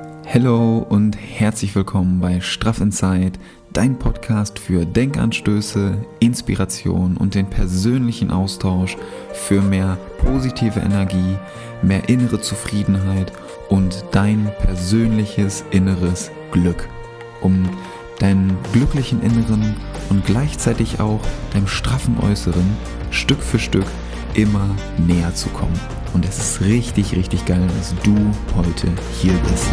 Hallo und herzlich willkommen bei Straff Inside, dein Podcast für Denkanstöße, Inspiration und den persönlichen Austausch für mehr positive Energie, mehr innere Zufriedenheit und dein persönliches inneres Glück, um deinem glücklichen Inneren und gleichzeitig auch deinem straffen Äußeren Stück für Stück immer näher zu kommen. Und es ist richtig, richtig geil, dass du heute hier bist.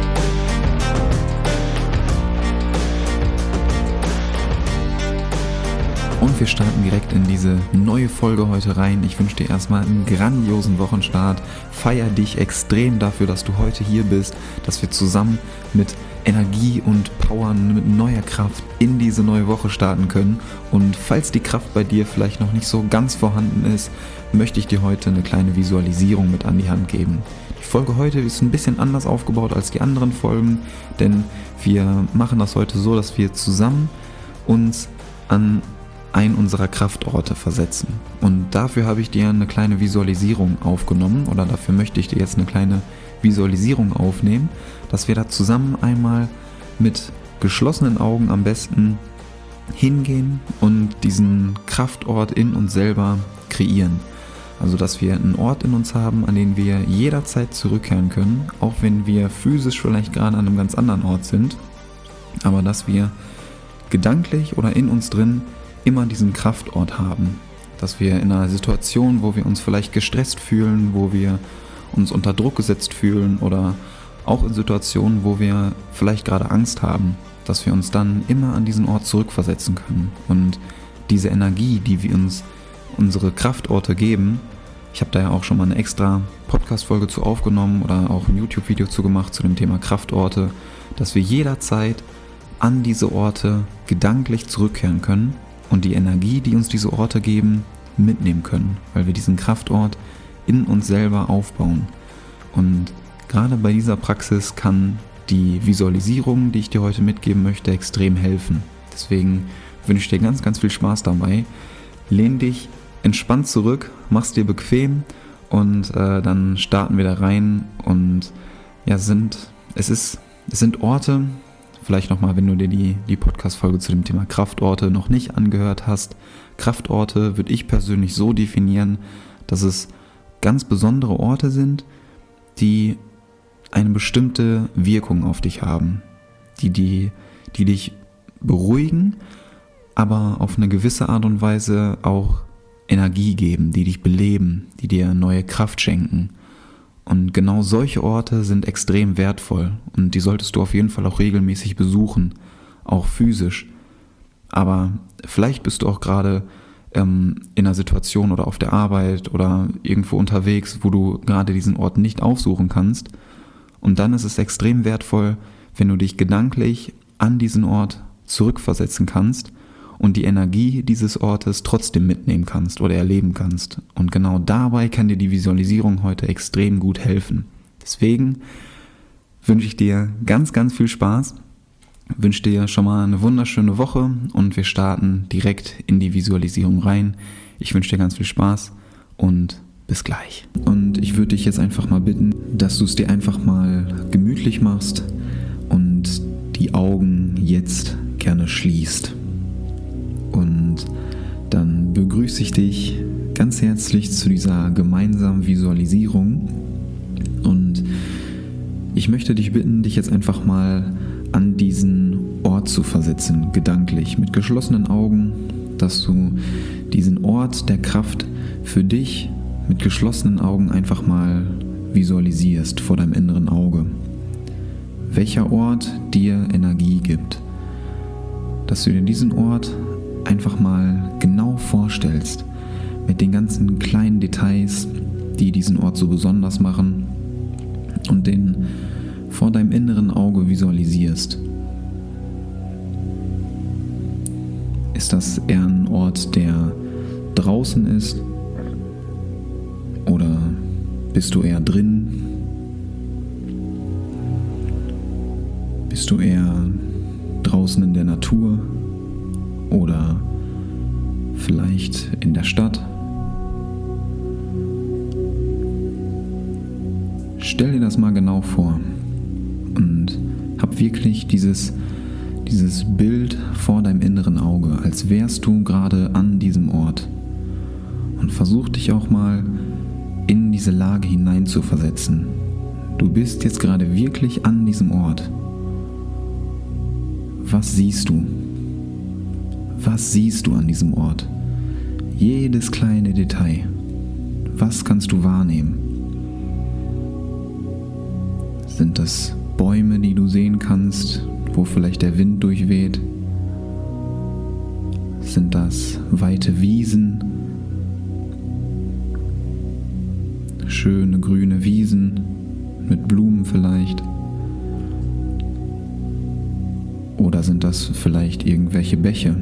Und wir starten direkt in diese neue Folge heute rein. Ich wünsche dir erstmal einen grandiosen Wochenstart. Feier dich extrem dafür, dass du heute hier bist, dass wir zusammen mit Energie und Power, mit neuer Kraft in diese neue Woche starten können. Und falls die Kraft bei dir vielleicht noch nicht so ganz vorhanden ist, möchte ich dir heute eine kleine Visualisierung mit an die Hand geben. Die Folge heute ist ein bisschen anders aufgebaut als die anderen Folgen, denn wir machen das heute so, dass wir zusammen uns an einen unserer Kraftorte versetzen. Und dafür habe ich dir eine kleine Visualisierung aufgenommen, oder dafür möchte ich dir jetzt eine kleine Visualisierung aufnehmen, dass wir da zusammen einmal mit geschlossenen Augen am besten hingehen und diesen Kraftort in uns selber kreieren. Also dass wir einen Ort in uns haben, an den wir jederzeit zurückkehren können, auch wenn wir physisch vielleicht gerade an einem ganz anderen Ort sind, aber dass wir gedanklich oder in uns drin immer diesen Kraftort haben, dass wir in einer Situation, wo wir uns vielleicht gestresst fühlen, wo wir uns unter Druck gesetzt fühlen oder auch in Situationen, wo wir vielleicht gerade Angst haben, dass wir uns dann immer an diesen Ort zurückversetzen können. Und diese Energie, die wir uns unsere Kraftorte geben, ich habe da ja auch schon mal eine extra Podcast-Folge zu aufgenommen oder auch ein YouTube-Video zu gemacht zu dem Thema Kraftorte, dass wir jederzeit an diese Orte gedanklich zurückkehren können und die Energie, die uns diese Orte geben, mitnehmen können, weil wir diesen Kraftort in uns selber aufbauen. Und gerade bei dieser Praxis kann die Visualisierung, die ich dir heute mitgeben möchte, extrem helfen. Deswegen wünsche ich dir ganz, ganz viel Spaß dabei. Lehn dich entspannt zurück, mach's dir bequem und dann starten wir da rein. Und ja, es sind Orte. Vielleicht nochmal, wenn du dir die Podcast-Folge zu dem Thema Kraftorte noch nicht angehört hast. Kraftorte würde ich persönlich so definieren, dass es ganz besondere Orte sind, die eine bestimmte Wirkung auf dich haben, die dich beruhigen, aber auf eine gewisse Art und Weise auch Energie geben, die dich beleben, die dir neue Kraft schenken. Und genau solche Orte sind extrem wertvoll und die solltest du auf jeden Fall auch regelmäßig besuchen, auch physisch. Aber vielleicht bist du auch gerade in einer Situation oder auf der Arbeit oder irgendwo unterwegs, wo du gerade diesen Ort nicht aufsuchen kannst. Und dann ist es extrem wertvoll, wenn du dich gedanklich an diesen Ort zurückversetzen kannst und die Energie dieses Ortes trotzdem mitnehmen kannst oder erleben kannst. Und genau dabei kann dir die Visualisierung heute extrem gut helfen. Deswegen wünsche ich dir ganz, ganz viel Spaß, wünsche dir schon mal eine wunderschöne Woche und wir starten direkt in die Visualisierung rein. Ich wünsche dir ganz viel Spaß und bis gleich. Und ich würde dich jetzt einfach mal bitten, dass du es dir einfach mal gemütlich machst und die Augen jetzt gerne schließt. Und dann begrüße ich dich ganz herzlich zu dieser gemeinsamen Visualisierung. Und ich möchte dich bitten, dich jetzt einfach mal an diesen Ort zu versetzen, gedanklich, mit geschlossenen Augen, dass du diesen Ort der Kraft für dich mit geschlossenen Augen einfach mal visualisierst vor deinem inneren Auge. Welcher Ort dir Energie gibt. Dass du dir diesen Ort einfach mal genau vorstellst, mit den ganzen kleinen Details, die diesen Ort so besonders machen und den vor deinem inneren Auge visualisierst. Ist das eher ein Ort, der draußen ist oder bist du eher drin? Bist du eher draußen in der Natur oder vielleicht in der Stadt? Stell dir das mal genau vor und Hab wirklich dieses Bild vor deinem inneren Auge, als wärst du gerade an diesem Ort. Und versuch dich auch mal in diese Lage hineinzuversetzen. Du bist jetzt gerade wirklich an diesem Ort. Was siehst du? Was siehst du an diesem Ort? Jedes kleine Detail. Was kannst du wahrnehmen? Sind das Bäume, die du sehen kannst, wo vielleicht der Wind durchweht? Sind das weite Wiesen? Schöne grüne Wiesen mit Blumen vielleicht? Oder sind das vielleicht irgendwelche Bäche?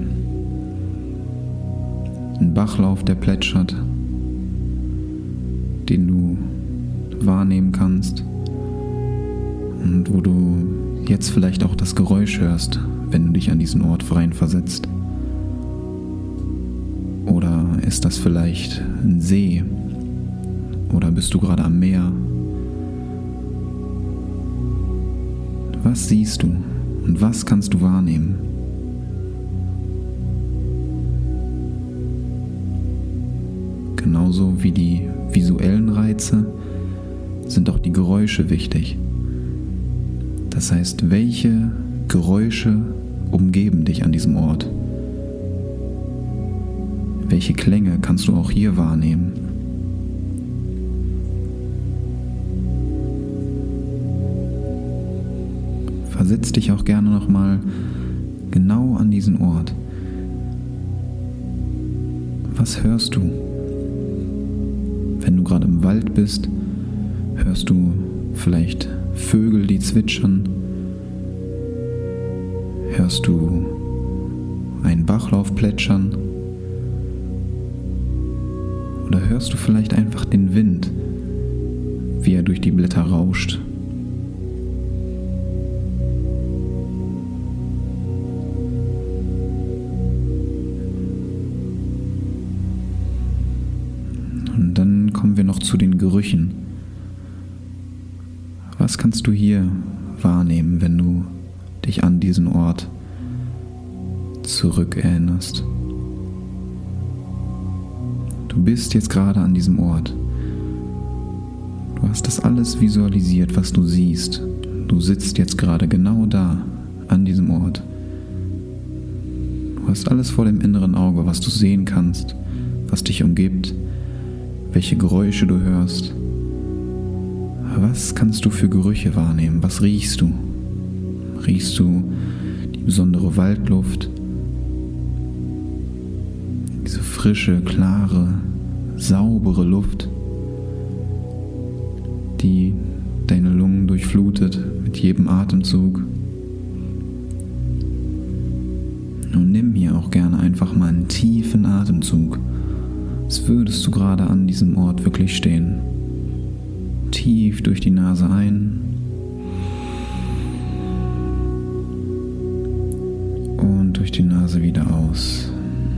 Ein Bachlauf, der plätschert, den du wahrnehmen kannst und wo du jetzt vielleicht auch das Geräusch hörst, wenn du dich an diesen Ort reinversetzt. Oder ist das vielleicht ein See? Oder bist du gerade am Meer? Was siehst du und was kannst du wahrnehmen? Genauso wie die visuellen Reize sind auch die Geräusche wichtig. Das heißt, welche Geräusche umgeben dich an diesem Ort? Welche Klänge kannst du auch hier wahrnehmen? Versetz dich auch gerne nochmal genau an diesen Ort. Was hörst du? Wenn du gerade im Wald bist, hörst du vielleicht Vögel, die zwitschern? Hörst du einen Bachlauf plätschern? Oder hörst du vielleicht einfach den Wind, wie er durch die Blätter rauscht? Und dann kommen wir noch zu den Gerüchen. Was kannst du hier wahrnehmen, wenn du dich an diesen Ort zurückerinnerst? Du bist jetzt gerade an diesem Ort. Du hast das alles visualisiert, was du siehst. Du sitzt jetzt gerade genau da, an diesem Ort. Du hast alles vor dem inneren Auge, was du sehen kannst, was dich umgibt, welche Geräusche du hörst. Was kannst du für Gerüche wahrnehmen? Was riechst du? Riechst du die besondere Waldluft? Diese frische, klare, saubere Luft, die deine Lungen durchflutet mit jedem Atemzug. Und nimm hier auch gerne einfach mal einen tiefen Atemzug, als würdest du gerade an diesem Ort wirklich stehen. Tief durch die Nase ein und durch die Nase wieder aus.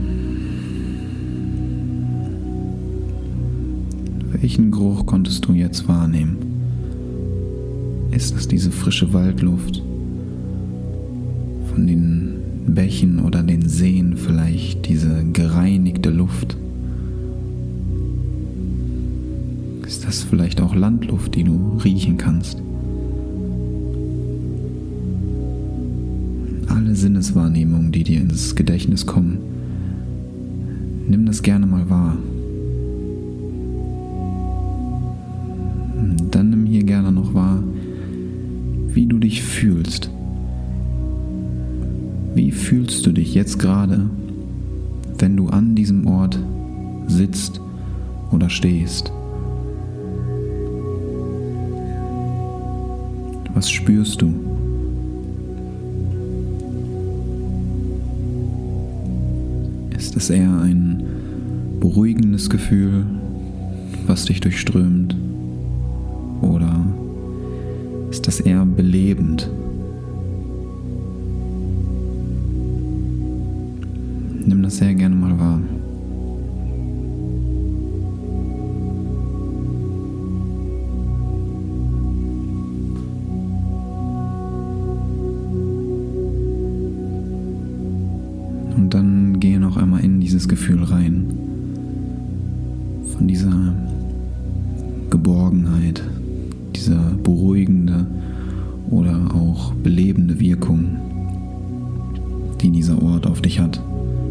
Welchen Geruch konntest du jetzt wahrnehmen? Ist es diese frische Waldluft? Von den Bächen oder den Seen vielleicht diese gereinigte Luft? Ist das vielleicht auch Landluft, die du riechen kannst? Alle Sinneswahrnehmungen, die dir ins Gedächtnis kommen, nimm das gerne mal wahr. Dann nimm hier gerne noch wahr, wie du dich fühlst. Wie fühlst du dich jetzt gerade, wenn du an diesem Ort sitzt oder stehst? Was spürst du? Ist es eher ein beruhigendes Gefühl, was dich durchströmt? Oder ist das eher belebend? Nimm das sehr gerne mal wahr. dieses Gefühl rein, von dieser Geborgenheit, dieser beruhigende oder auch belebende Wirkung, die dieser Ort auf dich hat.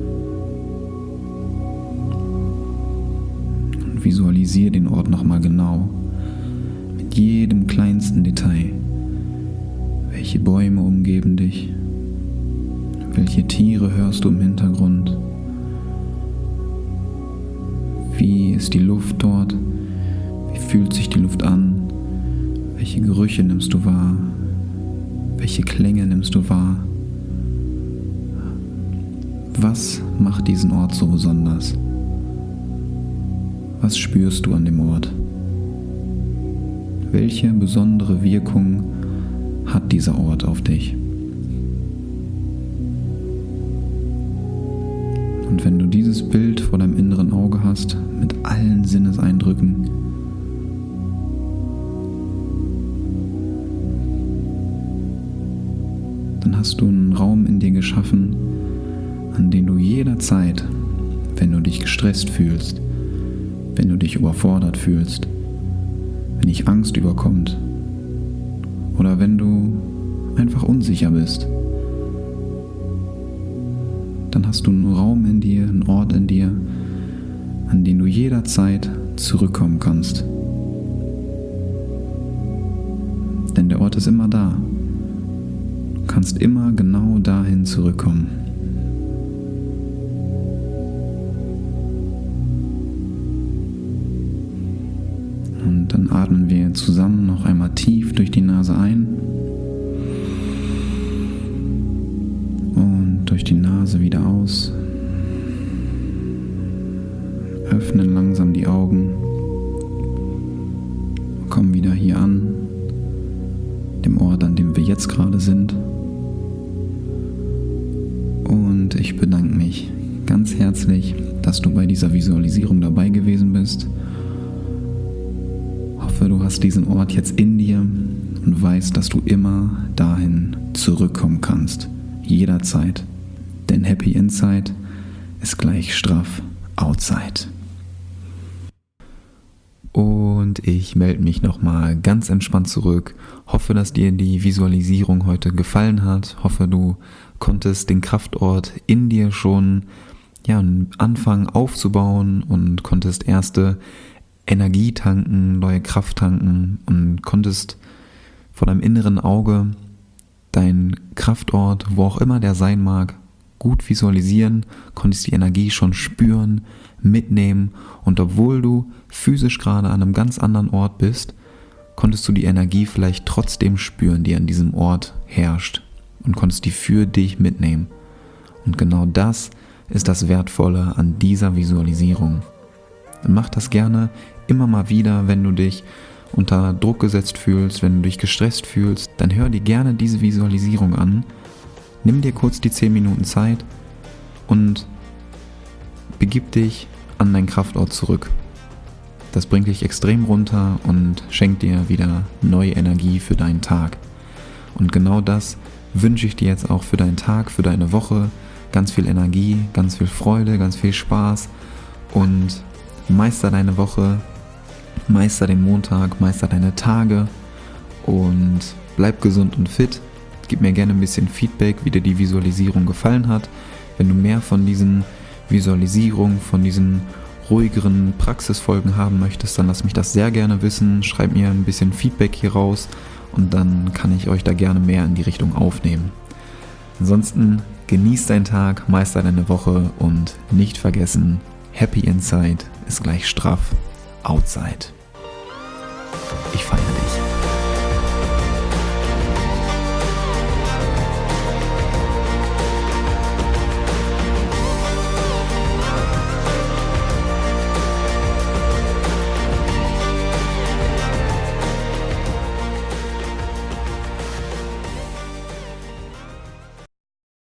Und visualisiere den Ort nochmal genau, mit jedem kleinsten Detail. Welche Bäume umgeben dich? Welche Tiere hörst du im Hintergrund? Wie ist die Luft dort? Wie fühlt sich die Luft an? Welche Gerüche nimmst du wahr? Welche Klänge nimmst du wahr? Was macht diesen Ort so besonders? Was spürst du an dem Ort? Welche besondere Wirkung hat dieser Ort auf dich? Und wenn du dieses Bild vor deinem inneren Auge hast, mit allen Sinneseindrücken, dann hast du einen Raum in dir geschaffen, an den du jederzeit, wenn du dich gestresst fühlst, wenn du dich überfordert fühlst, wenn dich Angst überkommt oder wenn du einfach unsicher bist, dann hast du einen Raum in dir, einen Ort in dir, an den du jederzeit zurückkommen kannst. Denn der Ort ist immer da. Du kannst immer genau dahin zurückkommen. Und dann atmen wir zusammen noch einmal tief durch die Nase ein und durch die Nase wieder aus. Öffnen langsam die Augen, kommen wieder hier an, dem Ort, an dem wir jetzt gerade sind. Und ich bedanke mich ganz herzlich, dass du bei dieser Visualisierung dabei gewesen bist. Hoffe, du hast diesen Ort jetzt in dir und weißt, dass du immer dahin zurückkommen kannst. Jederzeit. Denn Happy Inside ist gleich straff Outside. Und ich melde mich nochmal ganz entspannt zurück. Hoffe, dass dir die Visualisierung heute gefallen hat. Hoffe, du konntest den Kraftort in dir schon anfangen aufzubauen und konntest erste Energie tanken, neue Kraft tanken und konntest vor deinem inneren Auge deinen Kraftort, wo auch immer der sein mag, gut visualisieren, konntest die Energie schon spüren, mitnehmen und obwohl du physisch gerade an einem ganz anderen Ort bist, konntest du die Energie vielleicht trotzdem spüren, die an diesem Ort herrscht und konntest die für dich mitnehmen. Und genau das ist das Wertvolle an dieser Visualisierung. Mach das gerne immer mal wieder, wenn du dich unter Druck gesetzt fühlst, wenn du dich gestresst fühlst, dann hör dir gerne diese Visualisierung an. Nimm dir kurz die 10 Minuten Zeit und begib dich an deinen Kraftort zurück. Das bringt dich extrem runter und schenkt dir wieder neue Energie für deinen Tag. Und genau das wünsche ich dir jetzt auch für deinen Tag, für deine Woche. Ganz viel Energie, ganz viel Freude, ganz viel Spaß und meister deine Woche, meister den Montag, meister deine Tage und bleib gesund und fit. Gib mir gerne ein bisschen Feedback, wie dir die Visualisierung gefallen hat. Wenn du mehr von diesen Visualisierungen, von diesen ruhigeren Praxisfolgen haben möchtest, dann lass mich das sehr gerne wissen. Schreib mir ein bisschen Feedback hier raus und dann kann ich euch da gerne mehr in die Richtung aufnehmen. Ansonsten genieß deinen Tag, meister deine Woche und nicht vergessen, Happy Inside ist gleich straff Outside. Ich feiere dich.